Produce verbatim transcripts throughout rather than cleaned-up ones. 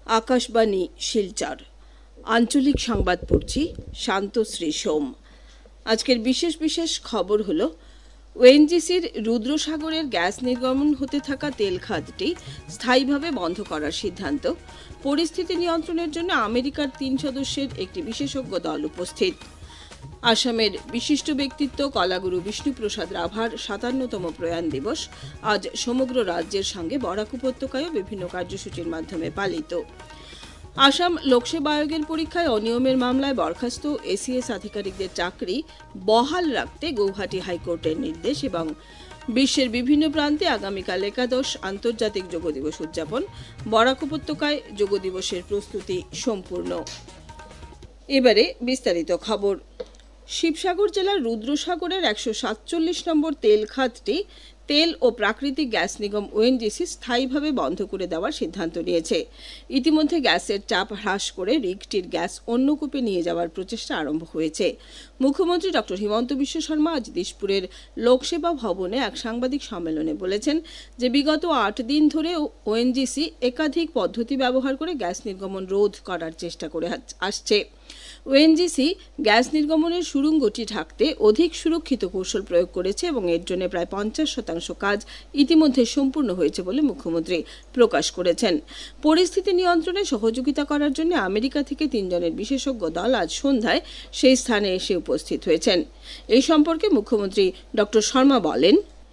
আকাশবাণী শিলচর আঞ্চলিক সংবাদ পড়ছি শান্তশ্রী সোম। আজকের বিশেষ বিশেষ খবর হল ওএনজিসির রুদ্রসাগরের গ্যাস নির্গমন হতে থাকা তেল খাতটি স্থায়ীভাবে বন্ধ করার সিদ্ধান্ত, পরিস্থিতি নিয়ন্ত্রণের জন্য আমেরিকার তিন সদস্যের একটি বিশেষজ্ঞ দল উপস্থিত। আসামের বিশিষ্ট ব্যক্তিত্ব কলাগুরু বিষ্ণুপ্রসাদ রাভার সাতান্নতম প্রয়াণ দিবস আজ সমগ্র রাজ্যের সঙ্গে বরাক উপত্যকায় বিভিন্ন কার্যসূচির মাধ্যমে পালিত। আসাম লোকসেবা আয়োগের পরীক্ষায় অনিয়মের মামলায় বরখাস্ত এসিএস আধিকারিকদের চাকরি বহাল রাখতে গৌহাটি হাইকোর্টের নির্দেশ এবং বিশ্বের বিভিন্ন প্রান্তে আগামীকাল একাদশ আন্তর্জাতিক যোগ দিবস উদযাপন, বরাক উপত্যকায় যোগ দিবসের প্রস্তুতি সম্পূর্ণ। এবারে বিস্তারিত খবর। শিবসাগর জেলার রুদ্রসাগরের একশো সাতচল্লিশ নম্বর তেল খাতটি তেল ও প্রাকৃতিক গ্যাস নিগম ওএনজিসি স্থায়ীভাবে বন্ধ করে দেওয়ার সিদ্ধান্ত নিয়েছে। ইতিমধ্যে গ্যাসের চাপ হ্রাস করে রিগটির গ্যাস অন্য কূপে নিয়ে যাওয়ার প্রচেষ্টা আরম্ভ হয়েছে। মুখ্যমন্ত্রী ডক্টর হিমন্ত বিশ্ব শর্মা আজ দিশপুরের লোকসেবা ভবনে এক সাংবাদিক সম্মেলনে বলেছেন যে বিগত আট দিন ধরে ওএনজিসি একাধিক পদ্ধতি ব্যবহার করে গ্যাস নির্গমন রোধ করার চেষ্টা করে আসছে। ওএনজিসি গ্যাস নির্গমনের সুড়ঙ্গটি ঢাকতে অধিক সুরক্ষিত কৌশল প্রয়োগ করেছে এবং এর জন্য প্রায় পঞ্চাশ শতাংশ কাজ ইতিমধ্যে সম্পূর্ণ হয়েছে বলে মুখ্যমন্ত্রী প্রকাশ করেছেন। পরিস্থিতি নিয়ন্ত্রণে সহযোগিতা করার জন্য আমেরিকা থেকে তিনজনের বিশেষজ্ঞ দল আজ সন্ধ্যায় সেই স্থানে এসে উপস্থিত হয়েছেন। এই সম্পর্কে মুখ্যমন্ত্রী ডক্টর শর্মা বলেন,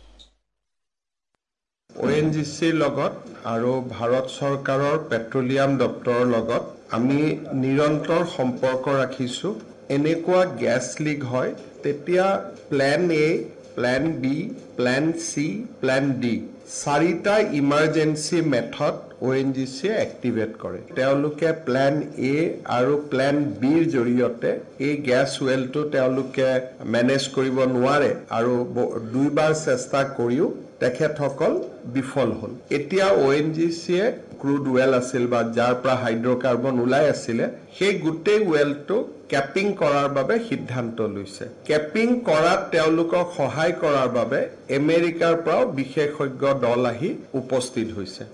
ওএনজিচিৰ লগত আৰু ভাৰত চৰকাৰৰ পেট্ৰলিয়াম দপ্তৰৰ লগত আমি নিৰন্তৰ সম্পৰ্ক ৰাখিছোঁ। এনেকুৱা গেছ লিক হয় তেতিয়া plan A, plan B, plan C, plan D চাৰিটা ইমাৰ্জেঞ্চি মেথড ওএনজিচিয়ে এক্টিভেট কৰে। তেওঁলোকে প্লেন এ আৰু প্লেন বিৰ জৰিয়তে এই গেছ ৱেলটো তেওঁলোকে মেনেজ কৰিব নোৱাৰে আৰু দুইবাৰ চেষ্টা কৰিও তেখেতসকল বিফল হল। এতিয়া ওএনজিচিয়ে ক্ৰুড ৱেল আছিল বা যাৰ পৰা হাইড্ৰকাৰ্বন ওলাই আছিলে সেই গোটেই ৱেলটো কেপিং কৰাৰ বাবে সিদ্ধান্ত লৈছে। কেপিং কৰাত তেওঁলোকক সহায় কৰাৰ বাবে আমেৰিকাৰ পৰাও বিশেষজ্ঞ দল আহি উপস্থিত হৈছে।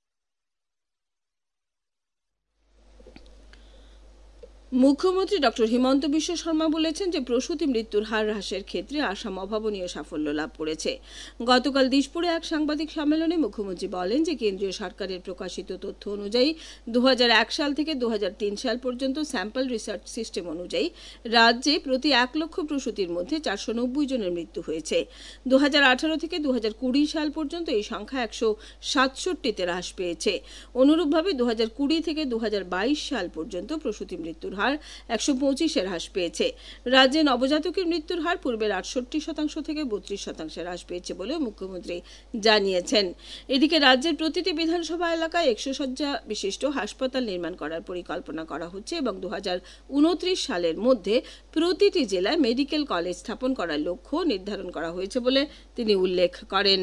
মুখ্যমন্ত্রী ডক্টর হিমন্ত বিশ্ব শর্মা বলেছেন যে প্রসূতি মৃত্যুর হার হ্রাসের ক্ষেত্রে আসাম অভাবনীয় সাফল্য লাভ করেছে। গতকাল দিশপুরে এক সাংবাদিক সম্মেলনে মুখ্যমন্ত্রী বলেন যে কেন্দ্রীয় সরকারের প্রকাশিত তথ্য অনুযায়ী দু হাজার এক সাল থেকে দু হাজার তিন সাল পর্যন্ত স্যাম্পল রিসার্চ সিস্টেম অনুযায়ী রাজ্যে প্রতি এক লক্ষ প্রসূতির মধ্যে চারশো নব্বই জনের মৃত্যু হয়েছে। দু হাজার আঠারো থেকে দু হাজার কুড়ি সাল পর্যন্ত এই সংখ্যা একশো সাতষট্টিতে হ্রাস পেয়েছে। অনুরূপভাবে দু হাজার কুড়ি থেকে দু হাজার বাইশ সাল পর্যন্ত প্রসূতি মৃত্যুর হার একশো পঁচিশে হ্রাস পেয়েছে। রাজ্যে নবজাতকের মৃত্যুর হার পূর্বের আটষট্টি শতাংশ থেকে বত্রিশ শতাংশে হ্রাস পেয়েছে বলে মুখ্যমন্ত্রী জানিয়েছেন। এদিকে রাজ্যের প্রতিটি বিধানসভা এলাকায় একশো শয্যা বিশিষ্ট হাসপাতাল নির্মাণ করার পরিকল্পনা করা হচ্ছে এবং দু হাজার উনত্রিশ সালের মধ্যে প্রতিটি জেলায় মেডিকেল কলেজ স্থাপন করার লক্ষ্য নির্ধারণ করা হয়েছে বলে তিনি উল্লেখ করেন।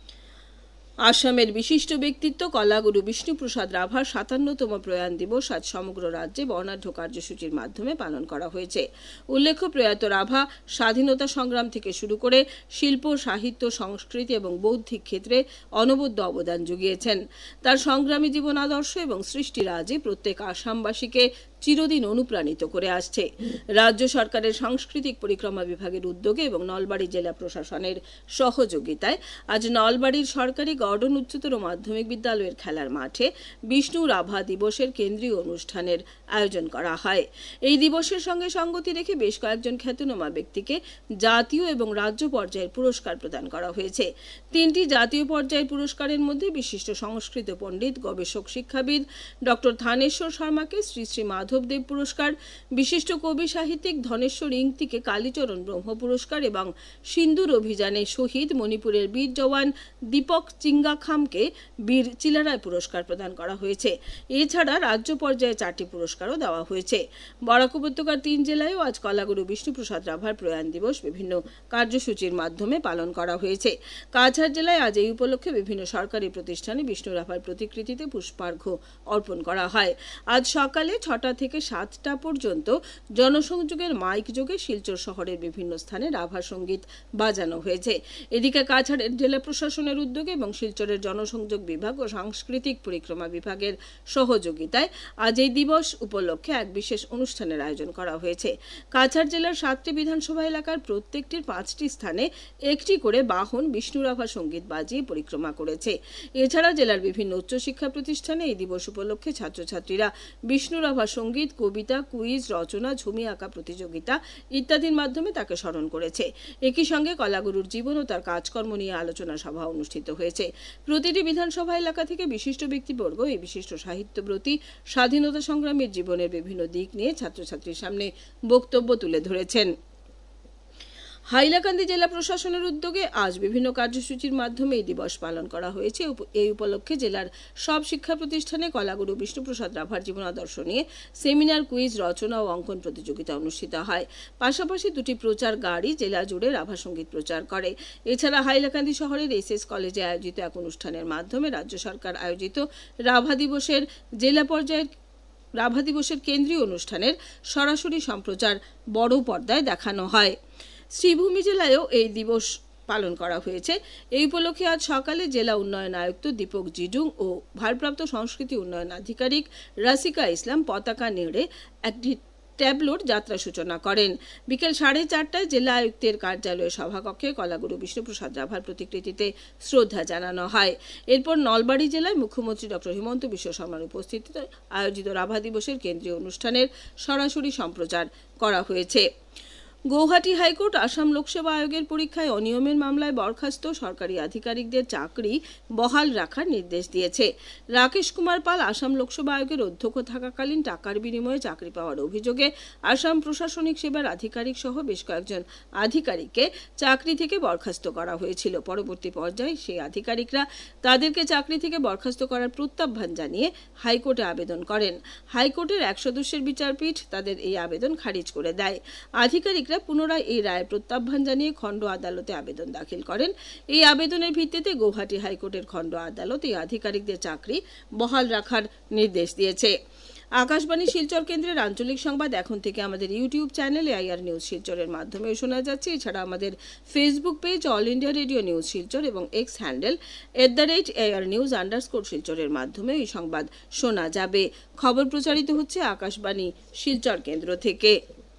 আসামের বিশিষ্ট ব্যক্তিত্ব কলাগুরু বিষ্ণুপ্রসাদ রাভার সাতান্নতম প্রয়াণ দিবস আজ সমগ্র রাজ্যে বর্ণাঢ্য কার্যসূচির মাধ্যমে পালন করা হয়েছে। উল্লেখ্য, প্রয়াত রাভা স্বাধীনতা সংগ্রাম থেকে শুরু করে শিল্প, সাহিত্য, সংস্কৃতি এবং বৌদ্ধিক ক্ষেত্রে অনবদ্য অবদান জুগিয়েছেন। তার সংগ্রামী জীবন আদর্শ এবং সৃষ্টিরাজে প্রত্যেক আসামবাসীকে চিরদিন অনুপ্রাণিত করে আসছে। রাজ্য সরকারের সাংস্কৃতিক পরিক্রমা বিভাগের উদ্যোগে এবং নলবাড়ী জেলা প্রশাসনের সহযোগিতায় আজ নলবাড়ীর সরকারি গর্ডন উচ্চতর মাধ্যমিক বিদ্যালয়ের খেলার মাঠে বিষ্ণু রাভা দিবসের কেন্দ্রীয় অনুষ্ঠানের আয়োজন করা হয়। এই দিবসের সঙ্গে সঙ্গতি রেখে বেশ কয়েকজন খ্যাতনামা ব্যক্তিকে জাতীয় এবং রাজ্য পর্যায়ের পুরস্কার প্রদান করা হয়েছে। তিনটি জাতীয় পর্যায়ের পুরস্কারের মধ্যে বিশিষ্ট সংস্কৃত পণ্ডিত, গবেষক, শিক্ষাবিদ ডক্টর থানেশ্বর শর্মাকে শ্রী শ্রী মাধবদেব পুরস্কার, বিশিষ্ট কবি সাহিত্যিক ধনেশ্বর ইংতিকে কালীচরণ ব্রহ্ম পুরস্কার এবং সিন্দুর অভিযানে শহীদ মণিপুরের বীর জওয়ান দীপক চিঙ্গাখামকে বীর চিলারায় পুরস্কার প্রদান করা হয়েছে। এছাড়া রাজ্য পর্যায়ে চারটি পুরস্কারও দেওয়া হয়েছে। বরাক উপত্যকার তিন জেলায়ও আজ কলাগুরু বিষ্ণুপ্রসাদ রাভার প্রয়াণ দিবস বিভিন্ন কার্যসূচির মাধ্যমে পালন করা হয়েছে। কাছাড় জেলায় আজ এই উপলক্ষে বিভিন্ন সরকারি প্রতিষ্ঠানে বিষ্ণু রাভার প্রতিকৃতিতে পুষ্পার্ঘ্য অর্পণ করা হয়। আজ সকালে ছটা থেকে সাতটা পর্যন্ত জনসংযোগের মাইক যোগে শিলচর শহরের বিভিন্ন স্থানে রাভা সঙ্গীত বাজানো হয়েছে। এদিকে কাছাড়ের জেলা প্রশাসনের উদ্যোগে এবং শিলচরের জনসংযোগ বিভাগ ও সাংস্কৃতিক পরিক্রমা বিভাগের সহযোগিতায় আজ এই দিবস উপলক্ষে এক বিশেষ অনুষ্ঠানের আয়োজন করা হয়েছে। কাছাড় জেলার সাতটি বিধানসভা এলাকার প্রত্যেকটির পাঁচটি স্থানে একটি করে বাহন বিষ্ণু রাভা সঙ্গীত বাজিয়ে পরিক্রমা করেছে। এছাড়া জেলার বিভিন্ন উচ্চশিক্ষা প্রতিষ্ঠানে এই দিবস উপলক্ষে ছাত্রছাত্রীরা বিষ্ণু রাভা সঙ্গীত, কবিতা, কুইজ, রচনা, ঝুমি আঁকা প্রতিযোগিতা ইত্যাদির মাধ্যমে তাকে স্মরণ করেছে। একই সঙ্গে কলাগুরুর জীবন ও তার কাজকর্ম নিয়ে আলোচনা সভা অনুষ্ঠিত হয়েছে। প্রতিটি বিধানসভা এলাকা থেকে বিশিষ্ট ব্যক্তিবর্গ এই বিশিষ্ট সাহিত্যব্রতী স্বাধীনতা সংগ্রামীর জীবনের বিভিন্ন দিক নিয়ে ছাত্রছাত্রীর সামনে বক্তব্য তুলে ধরেছেন। হাইলাকান্দি জেলা প্রশাসনের উদ্যোগে আজ বিভিন্ন কার্যসূচির মাধ্যমে এই দিবস পালন করা হয়েছে। এই উপলক্ষে জেলার সব শিক্ষা প্রতিষ্ঠানে কলাগুরু বিষ্ণুপ্রসাদ রাভার জীবনাদর্শ নিয়ে সেমিনার, কুইজ, রচনা ও অঙ্কন প্রতিযোগিতা অনুষ্ঠিত হয়। পাশাপাশি দুটি প্রচার গাড়ি জেলা জুড়ে রাভা সঙ্গীত প্রচার করে। এছাড়া হাইলাকান্দি শহরের এস এস কলেজে আয়োজিত এক অনুষ্ঠানের মাধ্যমে রাজ্য সরকার আয়োজিত রাভা দিবসের জেলা পর্যায়ের রাভা দিবসের কেন্দ্রীয় অনুষ্ঠানের সরাসরি সম্প্রচার বড় পর্দায় দেখানো হয়। শ্রীভূমি জেলায়ও এই দিবস পালন করা হয়েছে। এই উপলক্ষে আজ সকালে জেলা উন্নয়ন আয়ুক্ত দীপক জিডুং ও ভারপ্রাপ্ত সংস্কৃতি উন্নয়ন আধিকারিক রাসিকা ইসলাম পতাকা নেড়ে একটি ট্যাবলোর যাত্রা সূচনা করেন। বিকেল সাড়ে চারটায় জেলা আয়ুক্তের কার্যালয়ের সভাকক্ষে কলাগুরু বিষ্ণুপ্রসাদ রাভার প্রতিকৃতিতে শ্রদ্ধা জানানো হয়। এরপর নলবাড়ী জেলায় মুখ্যমন্ত্রী ডক্টর হিমন্ত বিশ্ব শর্মার উপস্থিতিতে আয়োজিত রাভা দিবসের কেন্দ্রীয় অনুষ্ঠানের সরাসরি সম্প্রচার করা হয়েছে। গৌহাটি হাইকোর্ট আসাম লোকসেবা আয়োগের পরীক্ষায় অনিয়মের মামলায় বরখাস্ত সরকারি আধিকারিকদের চাকরি বহাল রাখার নির্দেশ দিয়েছে। রাকেশ কুমার পাল আসাম লোকসেবা আয়োগের অধ্যক্ষ থাকাকালীন টাকার বিনিময়ে চাকরি পাওয়ার অভিযোগে আসাম প্রশাসনিক সেবার আধিকারিক সহ বেশ কয়েকজন আধিকারিককে চাকরি থেকে বরখাস্ত করা হয়েছিল। পরবর্তী পর্যায়ে সেই আধিকারিকরা তাদেরকে চাকরি থেকে বরখাস্ত করার প্রত্যাহ্বান জানিয়ে হাইকোর্টে আবেদন করেন। হাইকোর্টের এক সদস্যের বিচারপীঠ তাদের এই আবেদন খারিজ করে দেয়। আধিকারিক পুনরায় এই রায় প্রত্যাহ্বান জানিয়ে খণ্ড আদালতে আবেদন দাখিল করেন। এই আবেদনের ভিত্তিতে গৌহাটি হাইকোর্টের খণ্ড আদালত এই আধিকারিকদের চাকরি বহাল রাখার নির্দেশ দিয়েছে। আকাশবাণী শিলচর কেন্দ্রের আঞ্চলিক সংবাদ এখন থেকে আমাদের ইউটিউব চ্যানেল এআইআর নিউজ শিলচরের মাধ্যমে শোনা যাচ্ছে। এছাড়া আমাদের Facebook page All India Radio news Silchar এবং X handle at the rate AIR news underscore শিলচরের মাধ্যমে এই সংবাদ শোনা যাবে। খবর প্রচারিত হচ্ছে আকাশবাণী শিলচর কেন্দ্র থেকে।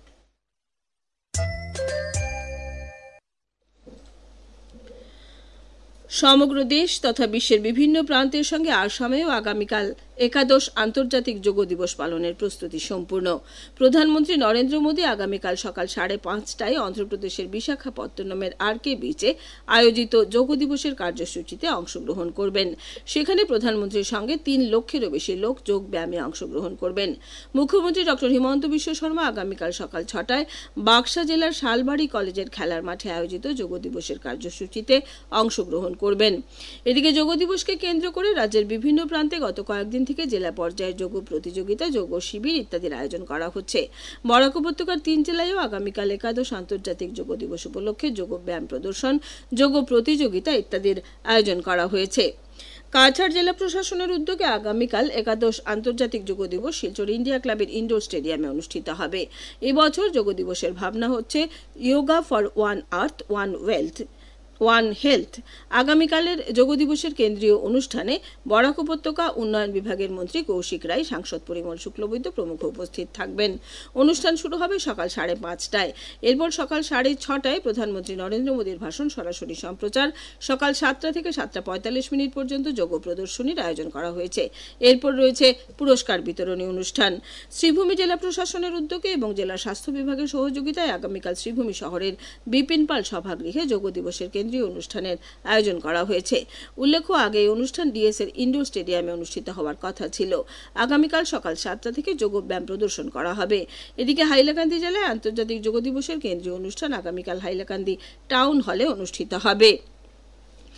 সমগ্র দেশ তথা বিশ্বের বিভিন্ন প্রান্তের সঙ্গে আসামেও আগামীকাল একাদশ আন্তর্জাতিক যোগ দিবস পালনের প্রস্তুতি সম্পূর্ণ। প্রধানমন্ত্রী নরেন্দ্র মোদী আগামীকাল সকাল সাড়ে পাঁচটায় অন্ধ্রপ্রদেশের বিশাখাপত্তনমের আর কে বিচে আয়োজিত যোগ দিবসের কার্যসূচিতে অংশগ্রহণ করবেন। সেখানে প্রধানমন্ত্রীর সঙ্গে তিন লক্ষেরও বেশি লোক যোগ ব্যায়ামে অংশগ্রহণ করবেন। মুখ্যমন্ত্রী ডক্টর হিমন্ত বিশ্ব শর্মা আগামীকাল সকাল ছটায় বাক্সা জেলার শালবাড়ি কলেজের খেলার মাঠে আয়োজিত যোগ দিবসের কার্যসূচিতে অংশগ্রহণ করবেন। এদিকে যোগ দিবসকে কেন্দ্র করে রাজ্যের বিভিন্ন প্রান্তে গত কয়েকদিন থেকে জেলা পর্যায়ে যোগ প্রতিযোগিতা, যোগ শিবির ইত্যাদির আয়োজন করা হচ্ছে। বরাক উপত্যকার তিন জেলায়ও আগামীকাল একাদশ আন্তর্জাতিক যোগ দিবস উপলক্ষে যোগ ব্যায়াম প্রদর্শন, যোগ প্রতিযোগিতা ইত্যাদির আয়োজন করা হয়েছে। কাছাড় জেলা প্রশাসনের উদ্যোগে আগামীকাল একাদশ আন্তর্জাতিক যোগ দিবস শিলচর ইন্ডিয়া ক্লাবের ইনডোর স্টেডিয়ামে অনুষ্ঠিত হবে। এবছর যোগ দিবসের ভাবনা হচ্ছে yoga for one earth one wealth one health. আগামীকালের যোগ দিবসের কেন্দ্রীয় অনুষ্ঠানে বরাক উপত্যকা উন্নয়ন বিভাগের মন্ত্রী কৌশিক রায়, সাংসদ পরিমল শুক্লবৈদ্য প্রমুখ উপস্থিত থাকবেন। অনুষ্ঠান শুরু হবে সকাল সাড়ে পাঁচটায়। এরপর সকাল সাড়ে ছটায় প্রধানমন্ত্রী নরেন্দ্র মোদীর ভাষণ সরাসরি সম্প্রচার। সকাল সাতটা থেকে সাতটা পঁয়তাল্লিশ মিনিট পর্যন্ত যোগ প্রদর্শনীর আয়োজন করা হয়েছে। এরপর রয়েছে পুরস্কার বিতরণী অনুষ্ঠান। শ্রীভূমি জেলা প্রশাসনের উদ্যোগে এবং জেলা স্বাস্থ্য বিভাগের সহযোগিতায় আগামীকাল শ্রীভূমি শহরের বিপিন পাল সভাগৃহে যোগ দিবসের কেন্দ্রীয় অনুষ্ঠানের আয়োজন করা হয়েছে। উল্লেখ্য, আগে এই অনুষ্ঠান ডিএস এর ইনডোর স্টেডিয়ামে অনুষ্ঠিত হওয়ার কথা ছিল। আগামীকাল সকাল সাতটা থেকে যোগ ব্যায়াম প্রদর্শন করা হবে। এদিকে হাইলাকান্দি জেলায় আন্তর্জাতিক যোগ দিবসের কেন্দ্রীয় অনুষ্ঠান আগামীকাল হাইলাকান্দি টাউন হলে অনুষ্ঠিত হবে।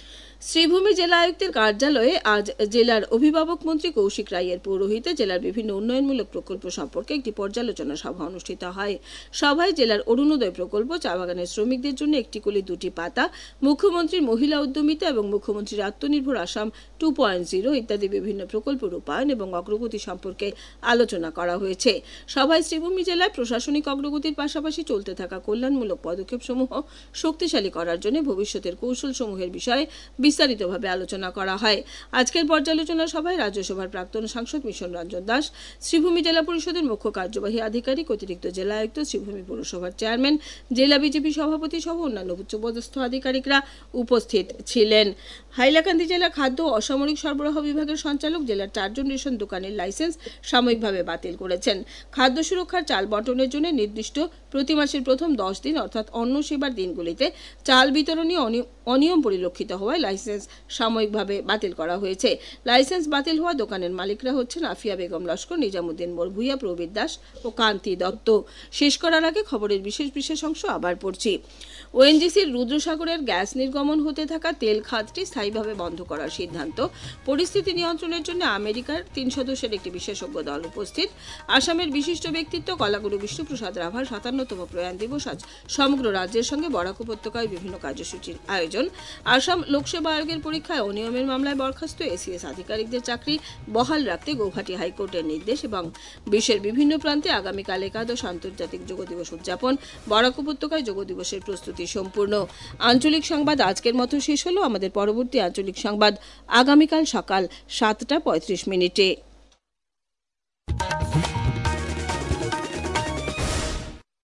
শ্রীভূমি জেলা আয়ুক্তের কার্যালয়ে আজ জেলার অভিভাবক মন্ত্রী কৌশিক রায়ের পৌরোহিত্যে জেলার বিভিন্ন উন্নয়নমূলক প্রকল্প সম্পর্কে একটি পর্যালোচনা সভা অনুষ্ঠিত হয়। সভায় জেলার অরুণোদয় প্রকল্প, চা বাগানের শ্রমিকদের জন্য একটি কলি দুটি পাতা, মুখ্যমন্ত্রীর মহিলা উদ্যমিতা এবং মুখ্যমন্ত্রীর আত্মনির্ভর আসাম টু পয়েন্ট জিরো ইত্যাদি বিভিন্ন প্রকল্প রূপায়ণ এবং অগ্রগতি সম্পর্কে আলোচনা করা হয়েছে। সভায় শ্রীভূমি জেলায় প্রশাসনিক অগ্রগতির পাশাপাশি চলতে থাকা কল্যাণমূলক পদক্ষেপসমূহ শক্তিশালী করার জন্য ভবিষ্যতের কৌশলসমূহের বিষয়ে বিস্তারিতভাবে আলোচনা করা হয়। আজকের পর্যালোচনা সভায় রাজ্যসভার প্রাক্তন সাংসদ মিশন রঞ্জন দাস, শ্রীভূমি জেলা পরিষদের মুখ্য কার্যবাহী আধিকারিক, অতিরিক্ত জেলা আয়ুক্ত, শ্রীভূমি পৌরসভার চেয়ারম্যান, জেলা বিজেপি সভাপতি সহ অন্যান্য উচ্চপদস্থ আধিকারিকরা উপস্থিত ছিলেন। হাইলাকান্দি জেলা খাদ্য ও অসামরিক সরবরাহ বিভাগের সঞ্চালক জেলার চারজন রেশন দোকানের লাইসেন্স সাময়িকভাবে বাতিল করেছেন। খাদ্য সুরক্ষার চাল বন্টনের জন্য নির্দিষ্ট প্রতি মাসের প্রথম দশ দিন অর্থাৎ অন্ন সেবার দিনগুলিতে চাল বিতরণী অনিয়ম পরিলক্ষিত হওয়ায় লাইসেন্স সাময়িকভাবে বাতিল করা হয়েছে। লাইসেন্স বাতিল হওয়া দোকানের মালিকরা হচ্ছেন আফিয়া বেগম লস্কর, নিজামুদ্দিন মোরভুইয়া, প্রবীর দাস ও কান্তি দত্ত। শেষ করার আগে খবরের বিশেষ বিশেষ অংশ আবার পড়ছি। ওএনজিসির রুদ্রসাগরের গ্যাস নির্গমন হতে থাকা তেল খাতটি স্থায়ীভাবে বন্ধ করার সিদ্ধান্ত। পরিস্থিতি নিয়ন্ত্রণের জন্য আমেরিকার তিন সদস্যের একটি বিশেষজ্ঞ দল উপস্থিত। আসামের বিশিষ্ট ব্যক্তিত্ব কলাগুরু বিষ্ণুপ্রসাদ রাভার সাতান্নতম প্রয়াণ দিবস আজ সমগ্র রাজ্যের সঙ্গে বরাক উপত্যকায় বিভিন্ন কার্যসূচির আয়োজন। আসাম লোকসেবা আয়োগের পরীক্ষায় অনিয়মের মামলায় বরখাস্ত এসিএস আধিকারিকদের চাকরি বহাল রাখতে গৌহাটি হাইকোর্টের নির্দেশ এবং বিশ্বের বিভিন্ন প্রান্তে আগামীকাল একাদশ আন্তর্জাতিক যোগ দিবস উদযাপন। বরাক উপত্যকায় যোগ দিবসের প্রস্তুতি সম্পূর্ণ। আঞ্চলিক সংবাদ আজকের মতো শেষ হলো। আমাদের পরবর্তী আঞ্চলিক সংবাদ আগামীকাল সকাল সাতটা পঁয়ত্রিশ মিনিটে।